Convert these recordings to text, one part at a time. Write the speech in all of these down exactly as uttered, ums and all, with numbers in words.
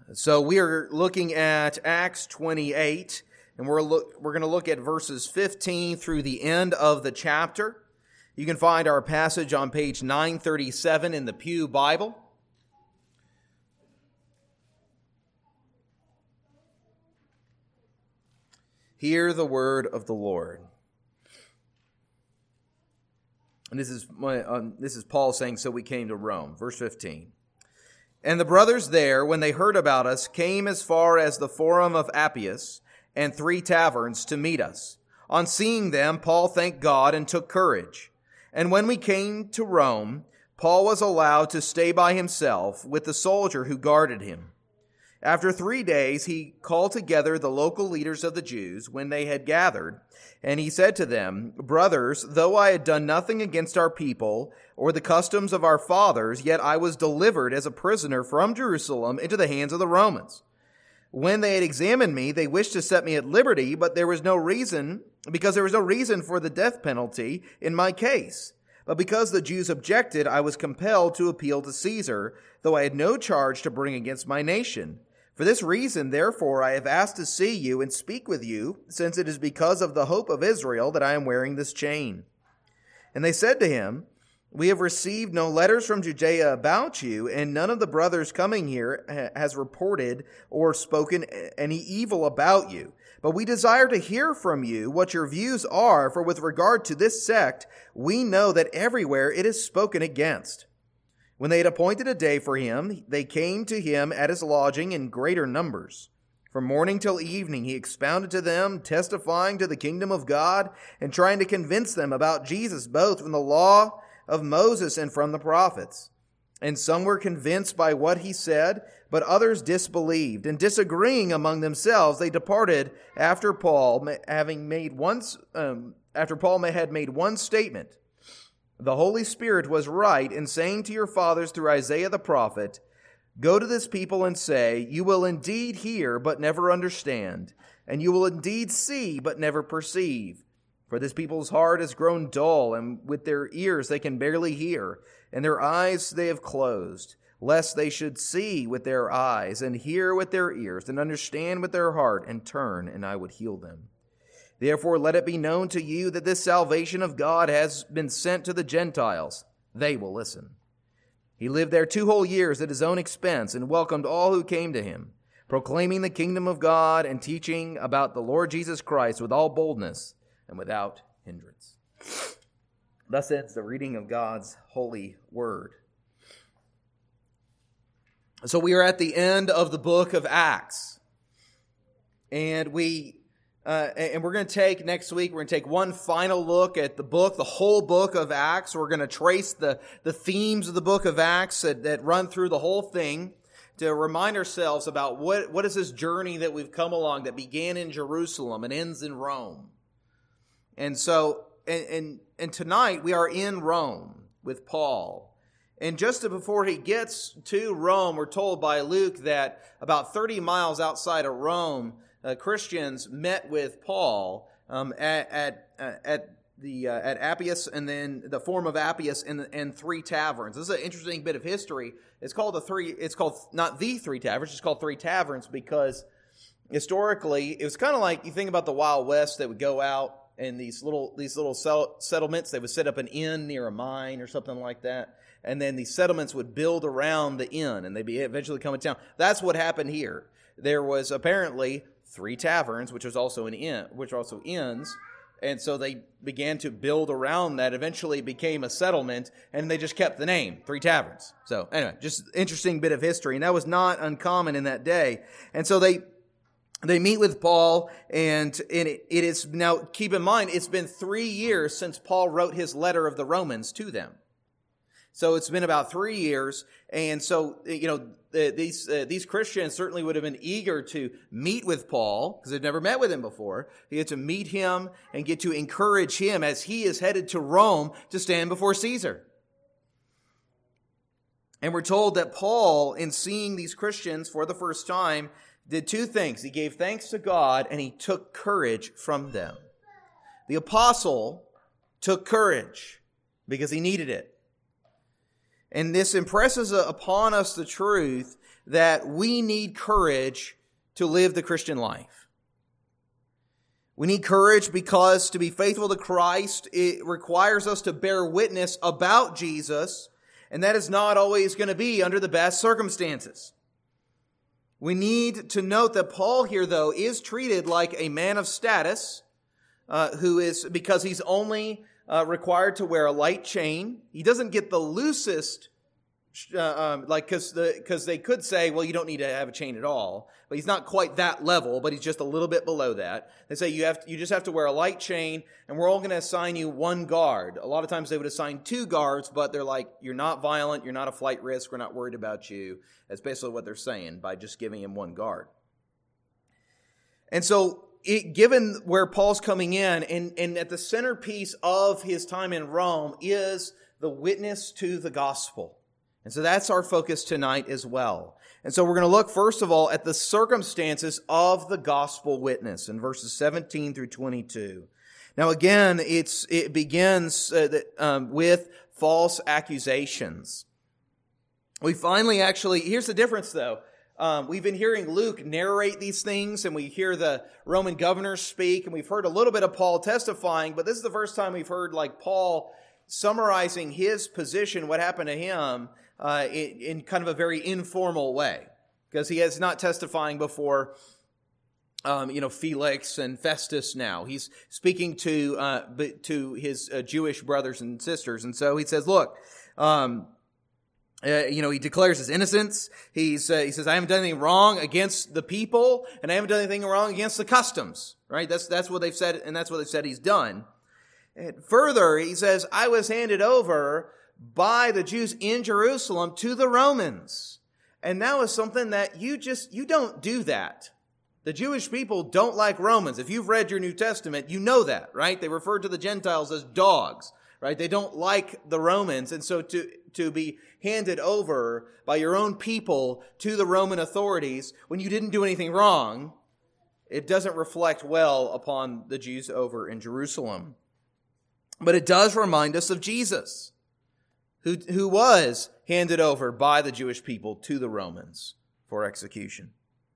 So we are looking at Acts twenty-eight, and we're look, we're going to look at verses fifteen through the end of the chapter. You can find our passage on page nine thirty-seven in the Pew Bible. Hear the word of the Lord. And this is my, um, this is Paul saying, so we came to Rome. Verse fifteen. And the brothers there, when they heard about us, came as far as the Forum of Appius and three taverns to meet us. On seeing them, Paul thanked God and took courage. And when we came to Rome, Paul was allowed to stay by himself with the soldier who guarded him. After three days, he called together the local leaders of the Jews when they had gathered, and he said to them, Brothers, though I had done nothing against our people or the customs of our fathers, yet I was delivered as a prisoner from Jerusalem into the hands of the Romans. When they had examined me, they wished to set me at liberty, but there was no reason, because there was no reason for the death penalty in my case. But because the Jews objected, I was compelled to appeal to Caesar, though I had no charge to bring against my nation. For this reason, therefore, I have asked to see you and speak with you, since it is because of the hope of Israel that I am wearing this chain. And they said to him, We have received no letters from Judea about you, and none of the brothers coming here has reported or spoken any evil about you. But we desire to hear from you what your views are, for with regard to this sect, we know that everywhere it is spoken against. When they had appointed a day for him, they came to him at his lodging in greater numbers. From morning till evening he expounded to them, testifying to the kingdom of God, and trying to convince them about Jesus, both from the law of Moses and from the prophets. And some were convinced by what he said, but others disbelieved. And disagreeing among themselves, they departed after Paul, having made one, um, after Paul had made one statement. The Holy Spirit was right in saying to your fathers through Isaiah the prophet, Go to this people and say, You will indeed hear, but never understand, and you will indeed see, but never perceive. For this people's heart has grown dull, and with their ears they can barely hear, and their eyes they have closed, lest they should see with their eyes, and hear with their ears, and understand with their heart, and turn, and I would heal them. Therefore, let it be known to you that this salvation of God has been sent to the Gentiles. They will listen. He lived there two whole years at his own expense and welcomed all who came to him, proclaiming the kingdom of God and teaching about the Lord Jesus Christ with all boldness and without hindrance. Thus ends the reading of God's holy word. So we are at the end of the book of Acts, and we Uh, and we're going to take, next week, we're going to take one final look at the book, the whole book of Acts. We're going to trace the, the themes of the book of Acts that, that run through the whole thing to remind ourselves about what, what is this journey that we've come along that began in Jerusalem and ends in Rome. And so, and, and, and tonight we are in Rome with Paul. And just before he gets to Rome, we're told by Luke that about thirty miles outside of Rome, Uh, Christians met with Paul um, at at, uh, at the uh, at Appius, and then the Forum of Appius, and and three taverns. This is an interesting bit of history. It's called the three. It's called not the three taverns. It's called three taverns because historically it was kind of like you think about the Wild West. They would go out and these little these little settlements. They would set up an inn near a mine or something like that, and then these settlements would build around the inn, and they'd be eventually come to town. That's what happened here. There was apparently three taverns, which was also an inn, which are also inns, and so they began to build around that. Eventually, it became a settlement, and they just kept the name, Three Taverns. So anyway, just interesting bit of history, and that was not uncommon in that day. And so they they meet with Paul, and, and it, it is now. Keep in mind, it's been three years since Paul wrote his letter of the Romans to them. So it's been about three years, and so, you know, these uh, these Christians certainly would have been eager to meet with Paul, because they'd never met with him before. They get to meet him and get to encourage him as he is headed to Rome to stand before Caesar. And we're told that Paul, in seeing these Christians for the first time, did two things. He gave thanks to God, and he took courage from them. The apostle took courage because he needed it. And this impresses upon us the truth that we need courage to live the Christian life. We need courage because to be faithful to Christ, it requires us to bear witness about Jesus, and that is not always going to be under the best circumstances. We need to note that Paul here, though, is treated like a man of status, uh, who is, because he's only uh, required to wear a light chain. He doesn't get the loosest, uh, um, like, because the, because they could say, well, you don't need to have a chain at all. But he's not quite that level, but he's just a little bit below that. They say you have to, you just have to wear a light chain, and we're all going to assign you one guard. A lot of times they would assign two guards, but they're like, you're not violent, you're not a flight risk, we're not worried about you. That's basically what they're saying by just giving him one guard. And so, it, given where Paul's coming in, and, and at the centerpiece of his time in Rome is the witness to the gospel. And so that's our focus tonight as well. And so we're going to look first of all at the circumstances of the gospel witness in verses seventeen through twenty-two. Now again, it's it begins uh, that, um, with false accusations. We finally actually, here's the difference though. Um, we've been hearing Luke narrate these things, and we hear the Roman governors speak, and we've heard a little bit of Paul testifying, but this is the first time we've heard like Paul summarizing his position, what happened to him, Uh, in, in kind of a very informal way, because he is not testifying before, um, you know, Felix and Festus. Now he's speaking to uh, to his uh, Jewish brothers and sisters, and so he says, "Look, um, uh, you know," he declares his innocence. He's uh, he says, "I haven't done anything wrong against the people, and I haven't done anything wrong against the customs." Right? That's that's what they've said, and that's what they've said he's done. And further, he says, "I was handed over by the Jews in Jerusalem to the Romans." And that was something that you just, you don't do that. The Jewish people don't like Romans. If you've read your New Testament, you know that, right? They refer to the Gentiles as dogs, right? They don't like the Romans. And so to, to be handed over by your own people to the Roman authorities when you didn't do anything wrong, it doesn't reflect well upon the Jews over in Jerusalem. But it does remind us of Jesus, Who, who was handed over by the Jewish people to the Romans for execution.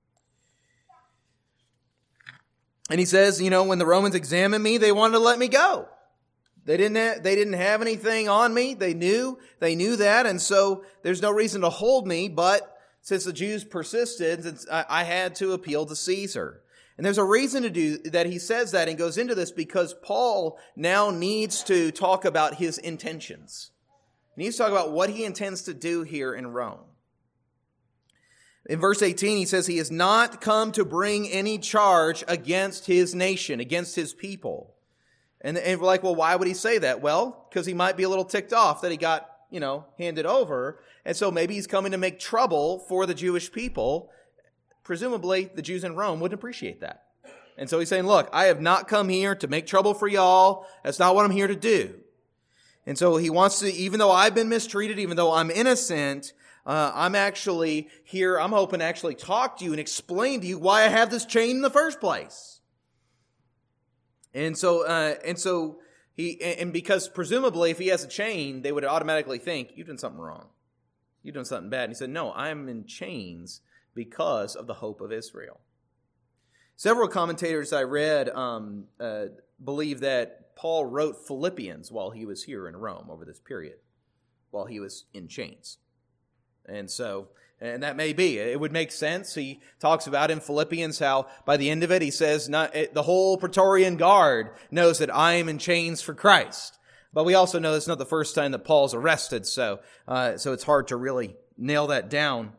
And he says, you know, when the Romans examined me, they wanted to let me go. They didn't have, they didn't have anything on me. They knew, they knew that. And so there's no reason to hold me. But since the Jews persisted, I, I had to appeal to Caesar. And there's a reason to do that. He says that and goes into this because Paul now needs to talk about his intentions. He needs to talk about what he intends to do here in Rome. In verse eighteen, he says he has not come to bring any charge against his nation, against his people. And, and we're like, well, why would he say that? Well, because he might be a little ticked off that he got, you know, handed over. And so maybe he's coming to make trouble for the Jewish people. Presumably, the Jews in Rome wouldn't appreciate that. And so he's saying, look, I have not come here to make trouble for y'all. That's not what I'm here to do. And so he wants to, even though I've been mistreated, even though I'm innocent, uh, I'm actually here, I'm hoping to actually talk to you and explain to you why I have this chain in the first place. And so, uh, and so he, and because presumably if he has a chain, they would automatically think, you've done something wrong. You've done something bad. And he said, no, I'm in chains because of the hope of Israel. Several commentators I read um, uh, believe that Paul wrote Philippians while he was here in Rome over this period, while he was in chains. And so, and that may be, it would make sense. He talks about in Philippians how by the end of it, he says, not, the whole Praetorian Guard knows that I am in chains for Christ. But we also know it's not the first time that Paul's arrested, so uh, so it's hard to really nail that down.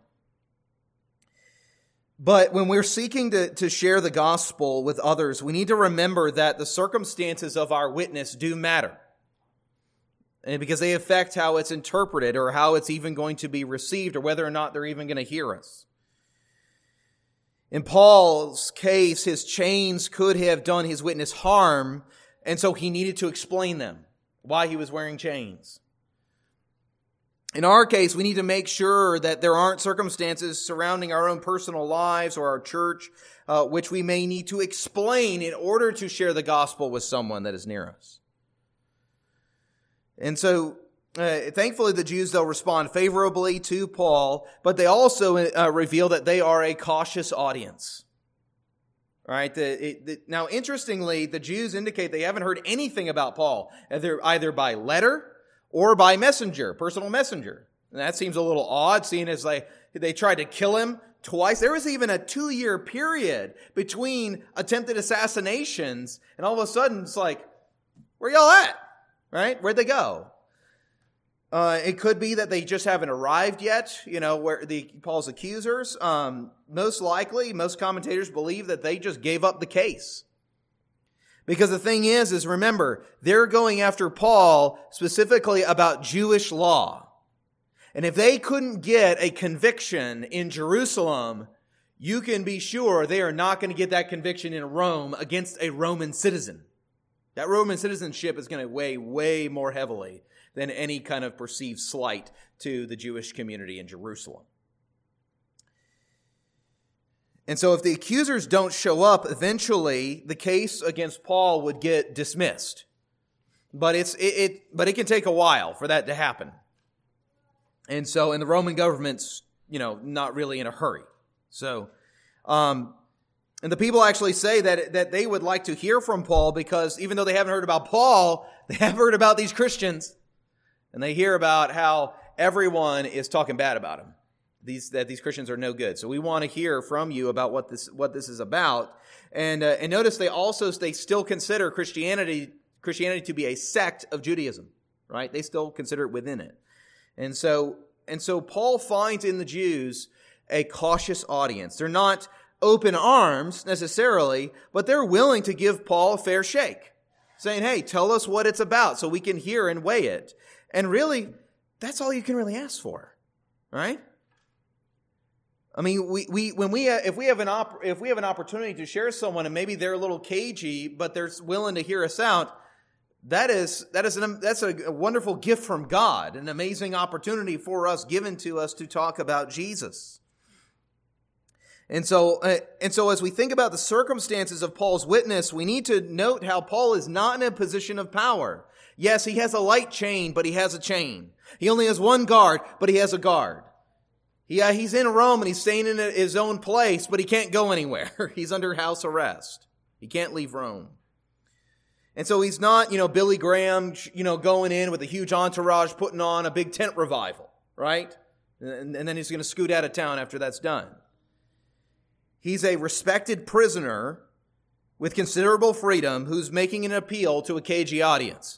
But when we're seeking to, to share the gospel with others, we need to remember that the circumstances of our witness do matter. And because they affect how it's interpreted or how it's even going to be received or whether or not they're even going to hear us. In Paul's case, his chains could have done his witness harm, and so he needed to explain them, why he was wearing chains. In our case, we need to make sure that there aren't circumstances surrounding our own personal lives or our church, uh, which we may need to explain in order to share the gospel with someone that is near us. And so uh, thankfully the Jews, they'll respond favorably to Paul, but they also uh, reveal that they are a cautious audience. All right. The, it, the, now, interestingly, the Jews indicate they haven't heard anything about Paul, either, either by letter or by messenger, personal messenger. And that seems a little odd, seeing as they, they tried to kill him twice. There was even a two-year period between attempted assassinations, and all of a sudden it's like, where y'all at? Right? Where'd they go? Uh, it could be that they just haven't arrived yet, you know, where the Paul's accusers. Um, most likely, most commentators believe that they just gave up the case. Because the thing is, is remember, they're going after Paul specifically about Jewish law. And if they couldn't get a conviction in Jerusalem, you can be sure they are not going to get that conviction in Rome against a Roman citizen. That Roman citizenship is going to weigh way more heavily than any kind of perceived slight to the Jewish community in Jerusalem. And so if the accusers don't show up, eventually the case against Paul would get dismissed. But it's it, it but it can take a while for that to happen. And so, and the Roman government's, you know, not really in a hurry. So, um, and the people actually say that that they would like to hear from Paul, because even though they haven't heard about Paul, they have heard about these Christians. And they hear about how everyone is talking bad about him. These that these Christians are no good. So we want to hear from you about what this what this is about. And uh, and notice they also they still consider Christianity Christianity to be a sect of Judaism, right? They still consider it within it. And so and so Paul finds in the Jews a cautious audience. They're not open arms necessarily, but they're willing to give Paul a fair shake, saying, "Hey, tell us what it's about so we can hear and weigh it." And really, that's all you can really ask for, right? I mean, we, we when we if we have an op, if we have an opportunity to share someone and maybe they're a little cagey, but they're willing to hear us out, that is that is an, that's a wonderful gift from God, an amazing opportunity for us, given to us to talk about Jesus. And so uh, and so as we think about the circumstances of Paul's witness, we need to note how Paul is not in a position of power. Yes, he has a light chain, but he has a chain. He only has one guard, but he has a guard. Yeah, he's in Rome and he's staying in his own place, but he can't go anywhere. He's under house arrest. He can't leave Rome. And so he's not, you know, Billy Graham, you know, going in with a huge entourage, putting on a big tent revival, right? And, and then he's going to scoot out of town after that's done. He's a respected prisoner with considerable freedom who's making an appeal to a cagey audience.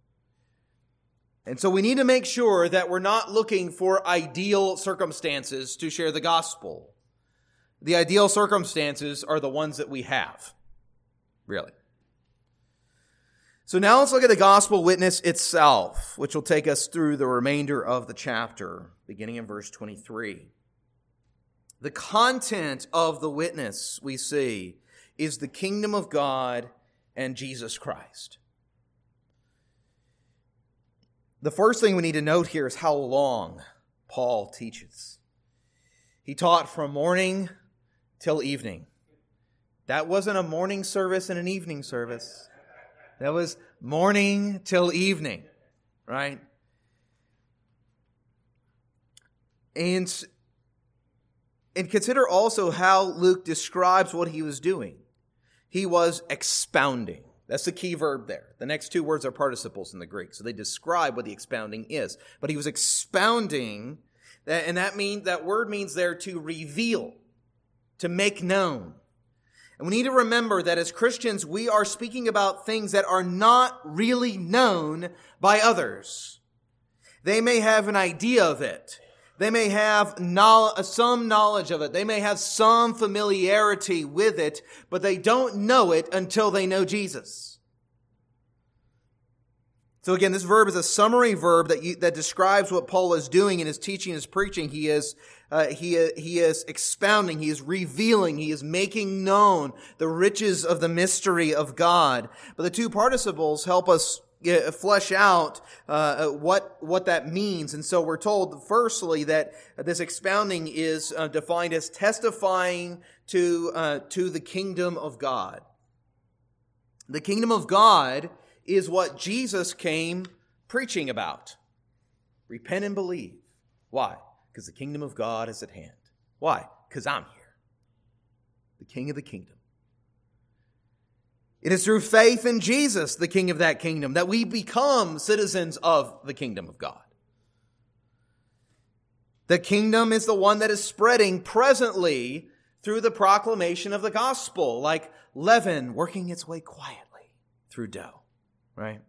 And so we need to make sure that we're not looking for ideal circumstances to share the gospel. The ideal circumstances are the ones that we have, really. So now let's look at the gospel witness itself, which will take us through the remainder of the chapter, beginning in verse twenty-three. The content of the witness, we see, is the kingdom of God and Jesus Christ. The first thing we need to note here is how long Paul teaches. He taught from morning till evening. That wasn't a morning service and an evening service. That was morning till evening, right? And, and consider also how Luke describes what he was doing. He was expounding. That's the key verb there. The next two words are participles in the Greek, so they describe what the expounding is. But he was expounding, and that means that word means there to reveal, to make known. And we need to remember that as Christians, we are speaking about things that are not really known by others. They may have an idea of it. They may have knowledge, some knowledge of it. They may have some familiarity with it, but they don't know it until they know Jesus. So again, this verb is a summary verb that you, that describes what Paul is doing in his teaching, his preaching. He is uh, he he is expounding, he is revealing, he is making known the riches of the mystery of God. But the two participles help us flesh out uh, what what that means. And so we're told, firstly, that this expounding is uh, defined as testifying to uh, to the kingdom of God. The kingdom of God is what Jesus came preaching about. Repent and believe. Why? Because the kingdom of God is at hand. Why? Because I'm here, the King of the kingdom. It is through faith in Jesus, the King of that kingdom, that we become citizens of the kingdom of God. The kingdom is the one that is spreading presently through the proclamation of the gospel, like leaven working its way quietly through dough, right?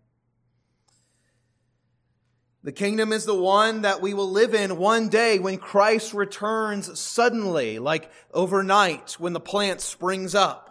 The kingdom is the one that we will live in one day when Christ returns suddenly, like overnight when the plant springs up.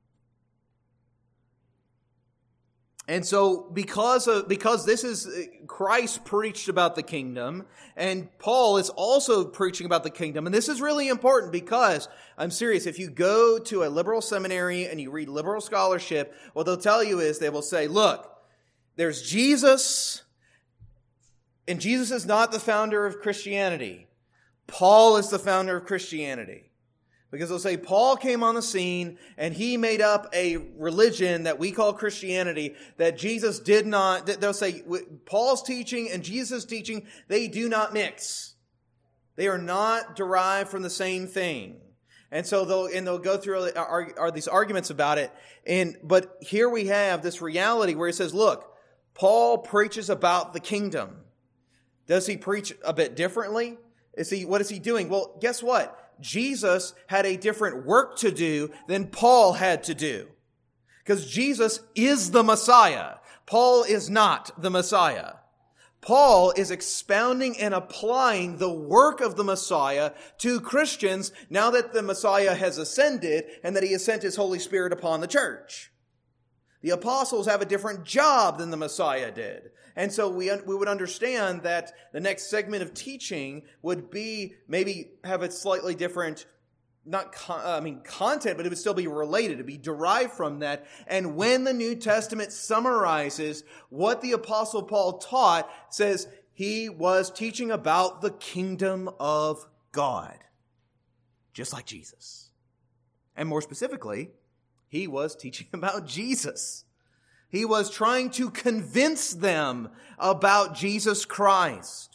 And so because of, because this is, Christ preached about the kingdom, and Paul is also preaching about the kingdom. And this is really important because, I'm serious, if you go to a liberal seminary and you read liberal scholarship, what they'll tell you is they will say, look, there's Jesus, and Jesus is not the founder of Christianity. Paul is the founder of Christianity. Because they'll say Paul came on the scene and he made up a religion that we call Christianity that Jesus did not, they'll say Paul's teaching and Jesus' teaching, they do not mix. They are not derived from the same thing. And so they'll, and they'll go through are, are these arguments about it. And, but here we have this reality where he says, look, Paul preaches about the kingdom. Does he preach a bit differently? Is he, what is he doing? Well, guess what? Jesus had a different work to do than Paul had to do. Because Jesus is the Messiah. Paul is not the Messiah. Paul is expounding and applying the work of the Messiah to Christians now that the Messiah has ascended and that he has sent his Holy Spirit upon the church. The apostles have a different job than the Messiah did. And so we we would understand that the next segment of teaching would be maybe have a slightly different, not con- I mean content, but it would still be related, to be derived from that. And when the New Testament summarizes what the Apostle Paul taught, says he was teaching about the kingdom of God, just like Jesus. And more specifically, he was teaching about Jesus. He was trying to convince them about Jesus Christ.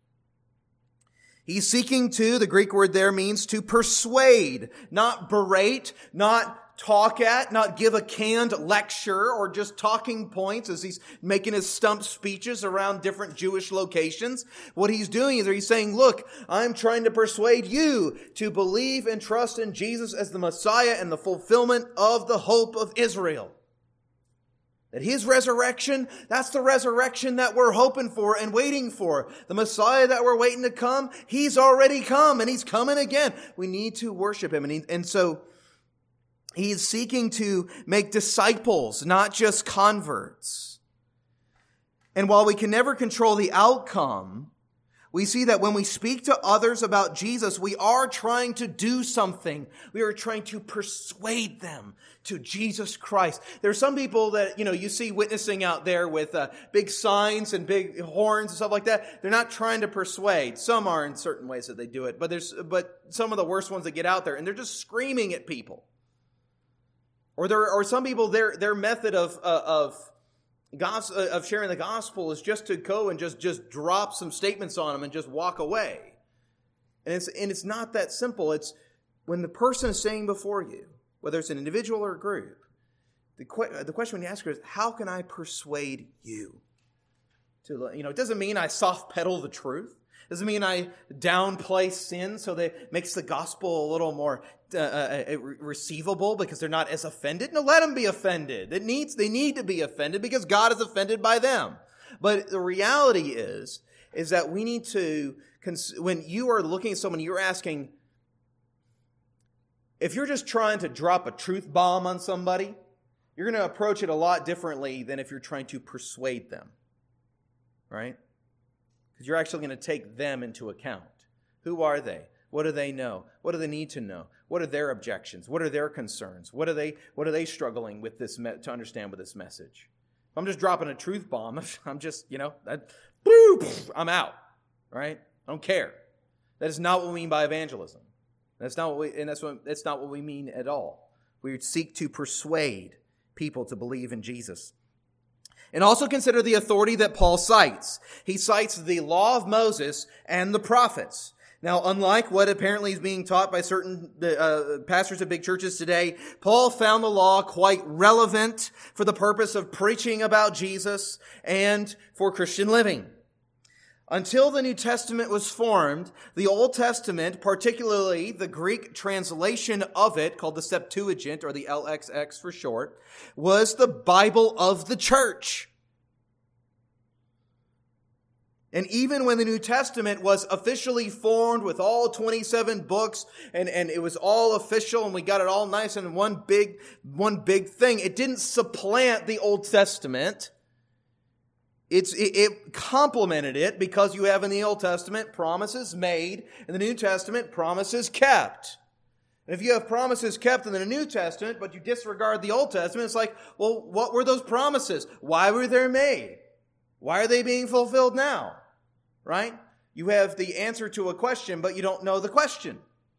He's seeking to, the Greek word there means to persuade, not berate, not talk at, not give a canned lecture or just talking points as he's making his stump speeches around different Jewish locations. What he's doing is he's saying, look, I'm trying to persuade you to believe and trust in Jesus as the Messiah and the fulfillment of the hope of Israel. That his resurrection, that's the resurrection that we're hoping for and waiting for. The Messiah that we're waiting to come, he's already come and he's coming again. We need to worship him. And, he, and so he's seeking to make disciples, not just converts. And while we can never control the outcome, we see that when we speak to others about Jesus, we are trying to do something. We are trying to persuade them to Jesus Christ. There are some people that, you know, you see witnessing out there with uh, big signs and big horns and stuff like that. They're not trying to persuade. Some are in certain ways that they do it, but there's, but some of the worst ones that get out there and they're just screaming at people. Or there, or some people, their their method of uh, of Gospel, of sharing the gospel is just to go and just, just drop some statements on them and just walk away. And it's, and it's not that simple. It's when the person is saying before you, whether it's an individual or a group, the, que- the question when you ask her is, how can I persuade you? To, you know, it doesn't mean I soft pedal the truth. It doesn't mean I downplay sin so that it makes the gospel a little more uh, uh, receivable because they're not as offended. No, let them be offended. It needs, they need to be offended because God is offended by them. But the reality is, is that we need to, when you are looking at someone, you're asking, if you're just trying to drop a truth bomb on somebody, you're going to approach it a lot differently than if you're trying to persuade them. Right? Because you're actually going to take them into account. Who are they? What do they know? What do they need to know? What are their objections? What are their concerns? What are they What are they struggling with this me- to understand with this message? If I'm just dropping a truth bomb, I'm just, you know, that, boop, I'm out. Right? I don't care. That is not what we mean by evangelism. That's not what we, and that's what that's not what we mean at all. We seek to persuade people to believe in Jesus. And also consider the authority that Paul cites. He cites the law of Moses and the prophets. Now, unlike what apparently is being taught by certain uh, pastors of big churches today, Paul found the law quite relevant for the purpose of preaching about Jesus and for Christian living. Until the New Testament was formed, the Old Testament, particularly the Greek translation of it, called the Septuagint, or the L X X for short, was the Bible of the church. And even when the New Testament was officially formed with all twenty-seven books, and, and it was all official, and we got it all nice in one big, one big thing, it didn't supplant the Old Testament. It's, it, it complemented it, because you have in the Old Testament promises made, in the New Testament promises kept. And if you have promises kept in the New Testament, but you disregard the Old Testament, it's like, well, what were those promises? Why were they made? Why are they being fulfilled now? Right? You have the answer to a question, but you don't know the question.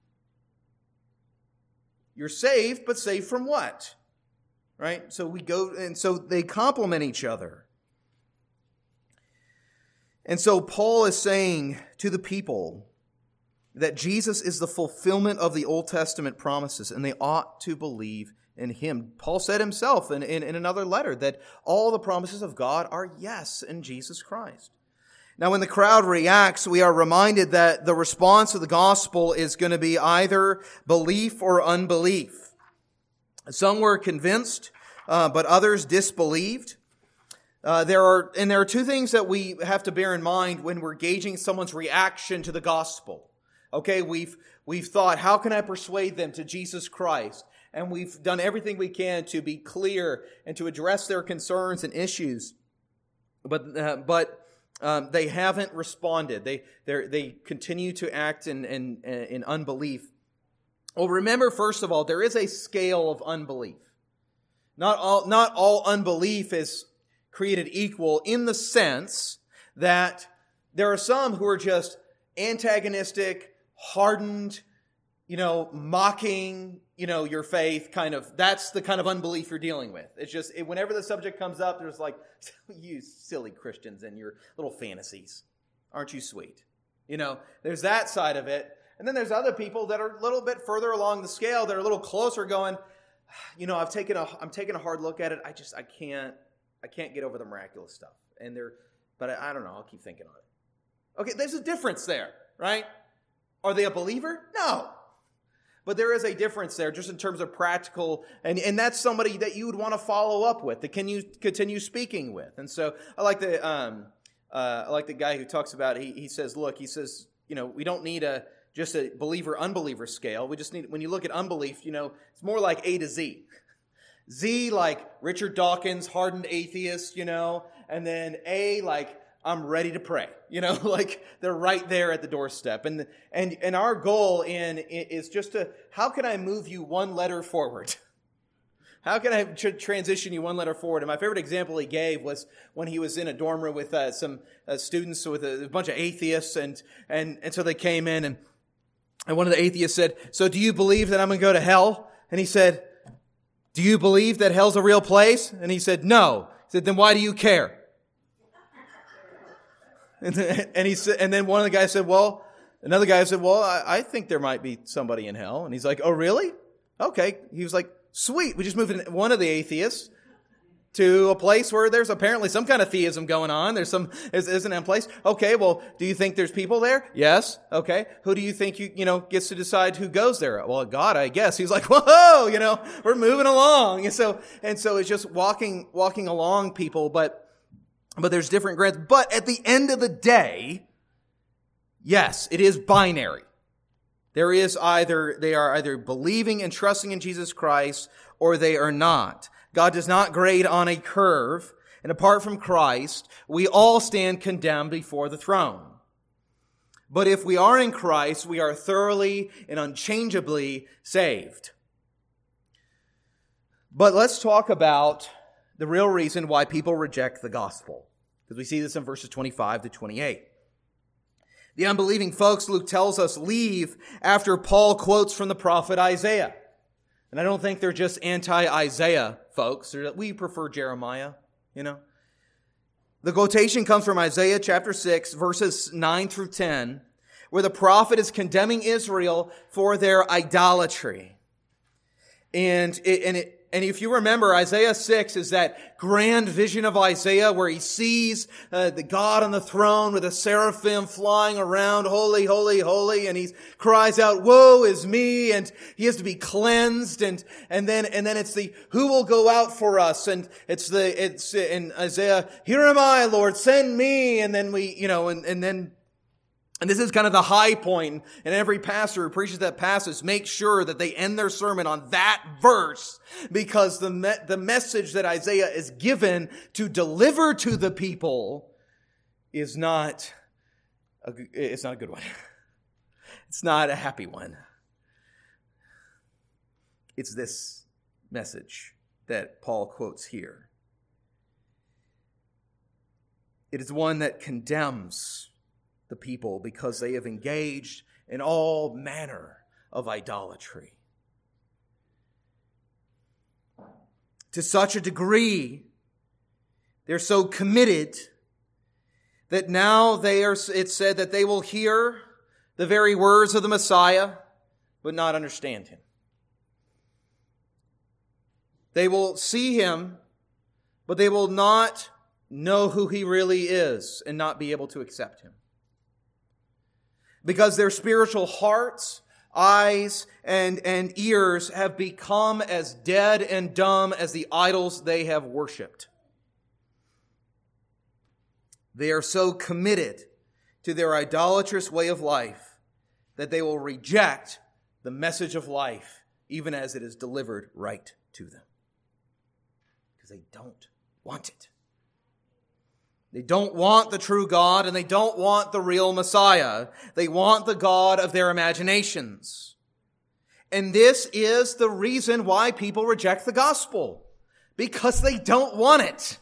You're saved, but saved from what? Right? So we go, and so they complement each other. And so Paul is saying to the people that Jesus is the fulfillment of the Old Testament promises, and they ought to believe in Him. Paul said himself in, in, in another letter that all the promises of God are yes in Jesus Christ. Now, when the crowd reacts, we are reminded that the response to the gospel is going to be either belief or unbelief. Some were convinced, uh, but others disbelieved. Uh, there are, and there are two things that we have to bear in mind when we're gauging someone's reaction to the gospel. Okay, we've we've thought, how can I persuade them to Jesus Christ? And we've done everything we can to be clear and to address their concerns and issues, but uh, but. Um, they haven't responded. They they continue to act in, in, in unbelief. Well, remember, first of all, there is a scale of unbelief. Not all, not all unbelief is created equal, in the sense that there are some who are just antagonistic, hardened, you know, mocking, you know, your faith, kind of. That's the kind of unbelief you're dealing with. It's just, it, whenever the subject comes up, there's like, you silly Christians and your little fantasies. Aren't you sweet? You know, there's that side of it. And then there's other people that are a little bit further along the scale, that are a little closer, going, you know, I've taken a, I'm taking a hard look at it. I just, I can't, I can't get over the miraculous stuff. And they're, but I, I don't know, I'll keep thinking on it. Okay, there's a difference there, right? Are they a believer? No. But there is a difference there, just in terms of practical, and, and that's somebody that you would want to follow up with, that can you continue speaking with. And so I like the um, uh, I like the guy who talks about, he he says, look, he says, you know, we don't need a just a believer-unbeliever scale. We just need, when you look at unbelief, you know, it's more like A to Z. Z like Richard Dawkins, hardened atheist, you know, and then A like I'm ready to pray, you know, like they're right there at the doorstep. And and and our goal in is just to, how can I move you one letter forward? How can I tr- transition you one letter forward? And my favorite example he gave was when he was in a dorm room with uh, some uh, students with a, a bunch of atheists, and and and so they came in, and and one of the atheists said, "So do you believe that I'm going to go to hell?" And he said, "Do you believe that hell's a real place?" And he said, "No." He said, "Then why do you care?" And then, and he said, and then one of the guys said, well, another guy said, well, I, I think there might be somebody in hell. And he's like, oh, really? Okay. He was like, sweet. We just moved in, one of the atheists to a place where there's apparently some kind of theism going on. There's some, isn't in place. Okay. Well, do you think there's people there? Yes. Okay. Who do you think you, you know, gets to decide who goes there? Well, God, I guess. He's like, whoa, you know, we're moving along. And so, and so it's just walking, walking along, people, but But there's different grades. But at the end of the day, yes, it is binary. There is either, they are either believing and trusting in Jesus Christ, or they are not. God does not grade on a curve. And apart from Christ, we all stand condemned before the throne. But if we are in Christ, we are thoroughly and unchangeably saved. But let's talk about the real reason why people reject the gospel, because we see this in verses twenty-five to twenty-eight. The unbelieving folks, Luke tells us, leave after Paul quotes from the prophet Isaiah. And I don't think they're just anti-Isaiah folks. We prefer Jeremiah, you know. The quotation comes from Isaiah chapter six, verses nine through ten, where the prophet is condemning Israel for their idolatry. And it, and it, and if you remember, Isaiah six is that grand vision of Isaiah where he sees uh, the God on the throne with the seraphim flying around, holy, holy, holy, and he cries out, "Woe is me!" And he has to be cleansed, and and then and then it's the "Who will go out for us?" And it's the it's in Isaiah, "Here am I, Lord, send me." And then we, you know, and and then. And this is kind of the high point, and every pastor who preaches that passage makes sure that they end their sermon on that verse, because the me- the message that Isaiah is given to deliver to the people is not a, it's not a good one. It's not a happy one. It's this message that Paul quotes here. It is one that condemns the people because they have engaged in all manner of idolatry. To such a degree, they're so committed that now they are, it's said that they will hear the very words of the Messiah, but not understand him. They will see him, but they will not know who he really is and not be able to accept him. Because their spiritual hearts, eyes, and, and ears have become as dead and dumb as the idols they have worshipped. They are so committed to their idolatrous way of life that they will reject the message of life, even as it is delivered right to them. Because they don't want it. They don't want the true God, and they don't want the real Messiah. They want the God of their imaginations. And this is the reason why people reject the gospel. Because they don't want it.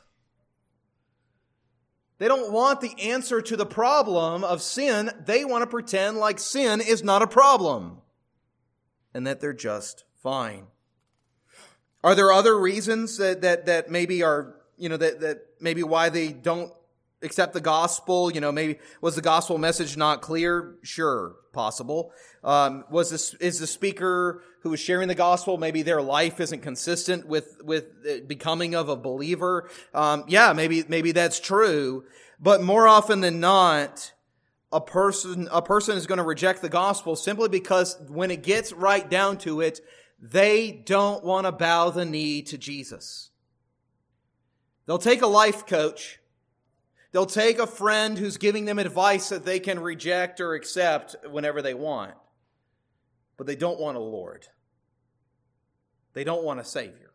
They don't want the answer to the problem of sin. They want to pretend like sin is not a problem. And that they're just fine. Are there other reasons that, that, that maybe are, you know, that, that maybe why they don't accept the gospel? You know, maybe was the gospel message not clear? Sure, possible. Um, was this is the speaker who was sharing the gospel, maybe their life isn't consistent with with becoming of a believer? Um, yeah, maybe maybe that's true. But more often than not, a person a person is going to reject the gospel simply because when it gets right down to it, they don't want to bow the knee to Jesus. They'll take a life coach. They'll take a friend who's giving them advice that they can reject or accept whenever they want. But they don't want a Lord. They don't want a Savior.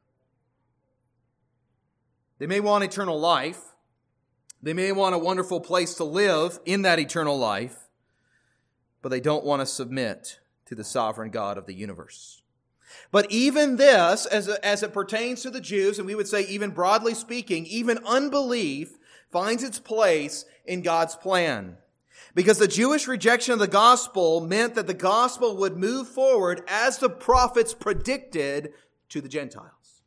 They may want eternal life. They may want a wonderful place to live in that eternal life. But they don't want to submit to the sovereign God of the universe. But even this, as, as it pertains to the Jews, and we would say even broadly speaking, even unbelief finds its place in God's plan. Because the Jewish rejection of the gospel meant that the gospel would move forward as the prophets predicted to the Gentiles.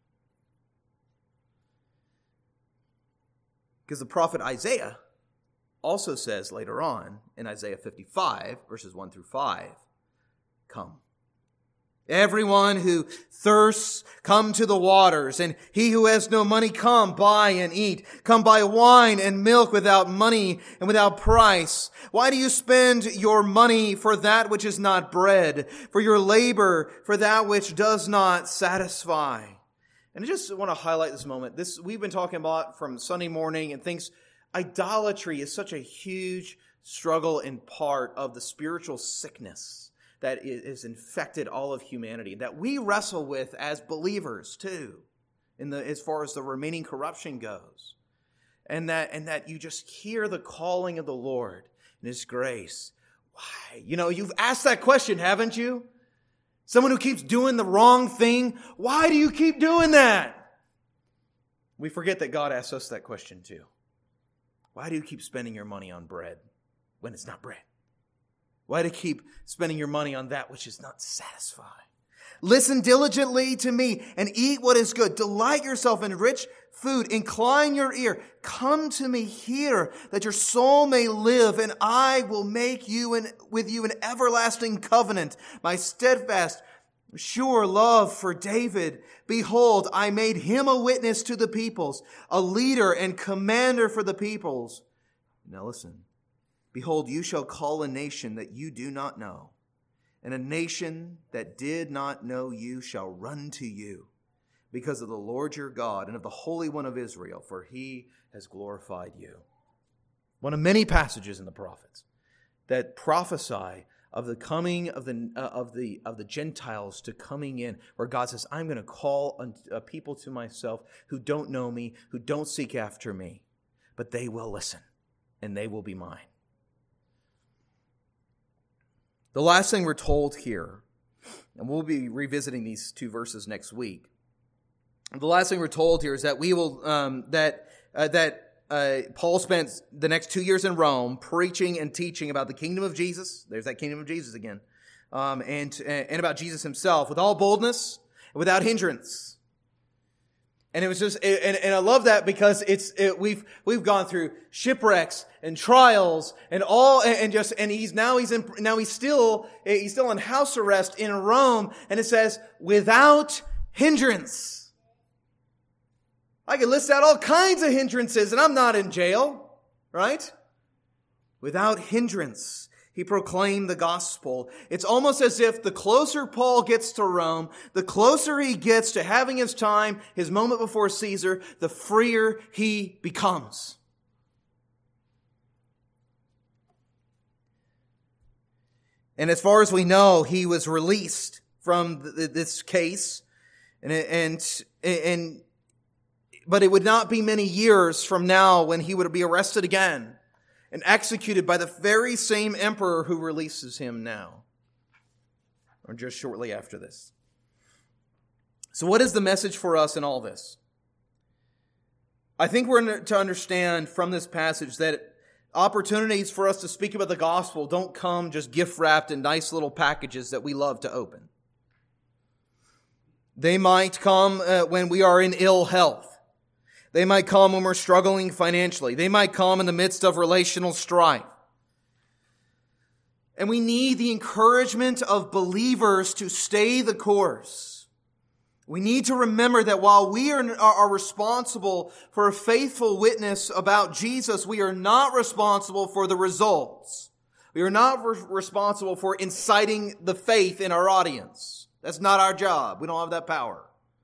Because the prophet Isaiah also says later on in Isaiah fifty-five, verses one through five, "Come. Everyone who thirsts, come to the waters, and he who has no money, come, buy and eat. Come buy wine and milk without money and without price. Why do you spend your money for that which is not bread, for your labor for that which does not satisfy?" And I just want to highlight this moment. This we've been talking about from Sunday morning, and things. Idolatry is such a huge struggle and part of the spiritual sickness that is infected all of humanity, that we wrestle with as believers too, in the as far as the remaining corruption goes. And that and that you just hear the calling of the Lord and His grace. Why? You know, you've asked that question, haven't you? Someone who keeps doing the wrong thing, why do you keep doing that? We forget that God asks us that question too. Why do you keep spending your money on bread when it's not bread? Why do you keep spending your money on that which is not satisfying? Listen diligently to me and eat what is good. Delight yourself in rich food. Incline your ear. Come to me here that your soul may live, and I will make you and with you an everlasting covenant, my steadfast, sure love for David. Behold, I made him a witness to the peoples, a leader and commander for the peoples. Now listen. Behold, you shall call a nation that you do not know, and a nation that did not know you shall run to you because of the Lord your God and of the Holy One of Israel, for he has glorified you. One of many passages in the prophets that prophesy of the coming of the uh, of the of the Gentiles to coming in, where God says, I'm going to call a people to myself who don't know me, who don't seek after me, but they will listen and they will be mine. The last thing we're told here, and we'll be revisiting these two verses next week. The last thing we're told here is that we will um, that uh, that uh, Paul spent the next two years in Rome preaching and teaching about the kingdom of Jesus. There's that kingdom of Jesus again, um, and and about Jesus himself with all boldness and without hindrance. And it was just, and, and I love that because it's it, we've we've gone through shipwrecks and trials and all, and just and he's now he's in now he's still he's still in house arrest in Rome, and it says without hindrance. I could list out all kinds of hindrances, and I'm not in jail, right? Without hindrance. He proclaimed the gospel. It's almost as if the closer Paul gets to Rome, the closer he gets to having his time, his moment before Caesar, the freer he becomes. And as far as we know, he was released from this case, and and and but it would not be many years from now when he would be arrested again and executed by the very same emperor who releases him now, or just shortly after this. So what is the message for us in all this? I think we're to understand from this passage that opportunities for us to speak about the gospel don't come just gift-wrapped in nice little packages that we love to open. They might come uh, when we are in ill health. They might come when we're struggling financially. They might come in the midst of relational strife. And we need the encouragement of believers to stay the course. We need to remember that while we are, are responsible for a faithful witness about Jesus, we are not responsible for the results. We are not re- responsible for inciting the faith in our audience. That's not our job. We don't have that power.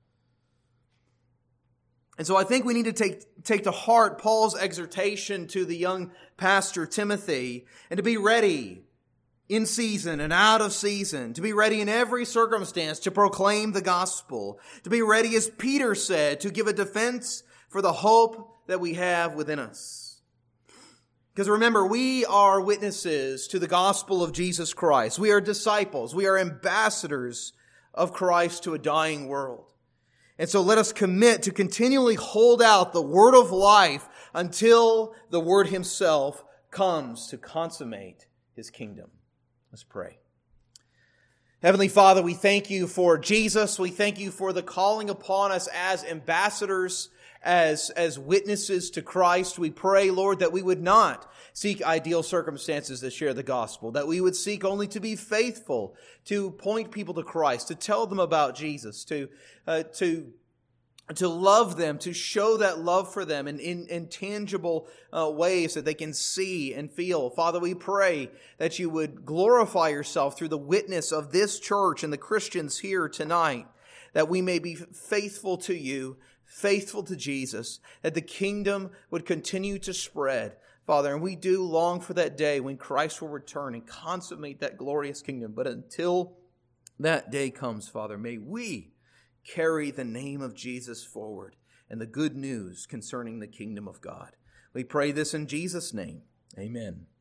And so I think we need to take, take to heart Paul's exhortation to the young pastor Timothy, and to be ready in season and out of season, to be ready in every circumstance to proclaim the gospel, to be ready, as Peter said, to give a defense for the hope that we have within us. Because remember, we are witnesses to the gospel of Jesus Christ. We are disciples. We are ambassadors of Christ to a dying world. And so let us commit to continually hold out the word of life until the word himself comes to consummate his kingdom. Let's pray. Heavenly Father, we thank you for Jesus. We thank you for the calling upon us as ambassadors, as, as witnesses to Christ. We pray, Lord, that we would not seek ideal circumstances to share the gospel, that we would seek only to be faithful, to point people to Christ, to tell them about Jesus, to uh, to to love them, to show that love for them in, in, in tangible uh, ways that they can see and feel. Father, we pray that you would glorify yourself through the witness of this church and the Christians here tonight, that we may be faithful to you, faithful to Jesus, that the kingdom would continue to spread, Father. And we do long for that day when Christ will return and consummate that glorious kingdom. But until that day comes, Father, may we carry the name of Jesus forward and the good news concerning the kingdom of God. We pray this in Jesus' name. Amen.